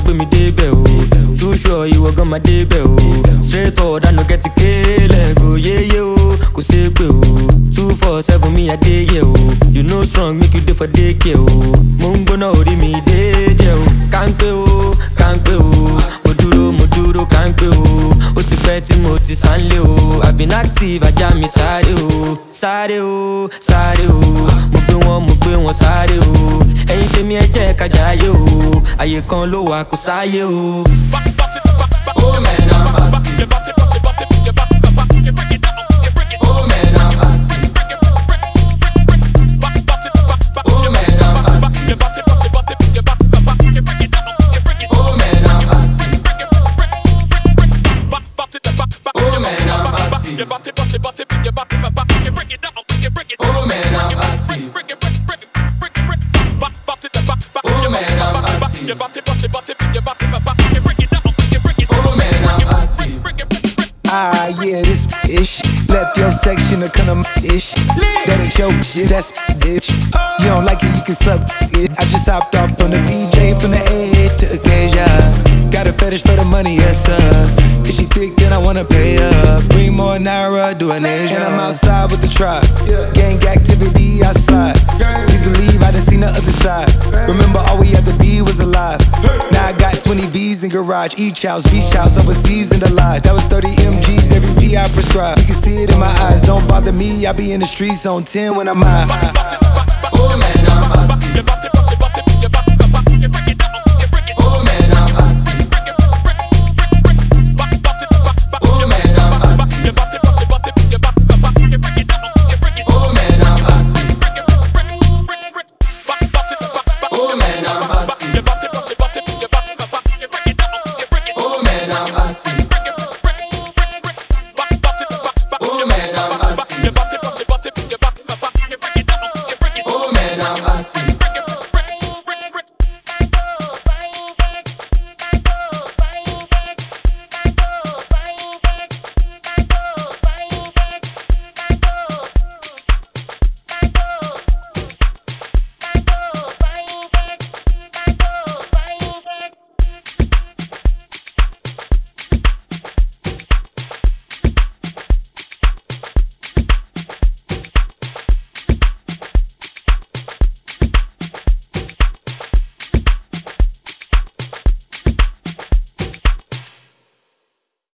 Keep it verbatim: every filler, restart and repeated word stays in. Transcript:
gbé mi débẹ̀ o. Too sure ìwọ gan máa débẹ̀ o. Straight forward I no get to kélẹ̀ go yéyé o. Kò ṣe pé o. Two four seven mi àdéyẹ o. You know strong make you dey for daycare o. Mo ń gbóná orí mi déédéé o. Kánpé o, kánpé o. Mo dúró, mo dúró kánpé o. Ó ti pẹ́ tí mo ti sánlé o. I've been active ajá mi sáré o. Sáré o, sáré o. Mo gbé wọn, mo gbé wọn sáré o. Ẹ̀yin tèmi ẹ jẹ́ ká jayé o. Àyè kan ló wà kò sáyé o. Oh man, I'm party. Oh man, I'm party. Oh man, I'm party. Oh man, I'm party. Oh man, I'm party. Oh man, I'm party. Oh man, I'm party. Oh man, I'm party. Ah, yeah, this ish. Left your section to kind of ish. That ain't your shit, that's bitch. You don't like it, you can suck it. I just hopped off from the B J, from the edge to occasion. Got a fetish for the money, yes sir. If she thick, then I wanna pay her. Bring more Naira, do an Asian. And I'm outside with the tribe. Gang activity outside. Please believe I done seen the other side. Remember, all we had to be was alive. Now I got twenty V's in garage. Each house, beach house, overseas and alive. That was thirty M Gs, every P I prescribe. You can see it in my eyes, don't bother me. I be in the streets on ten when I'm high. Oh man, I'm party.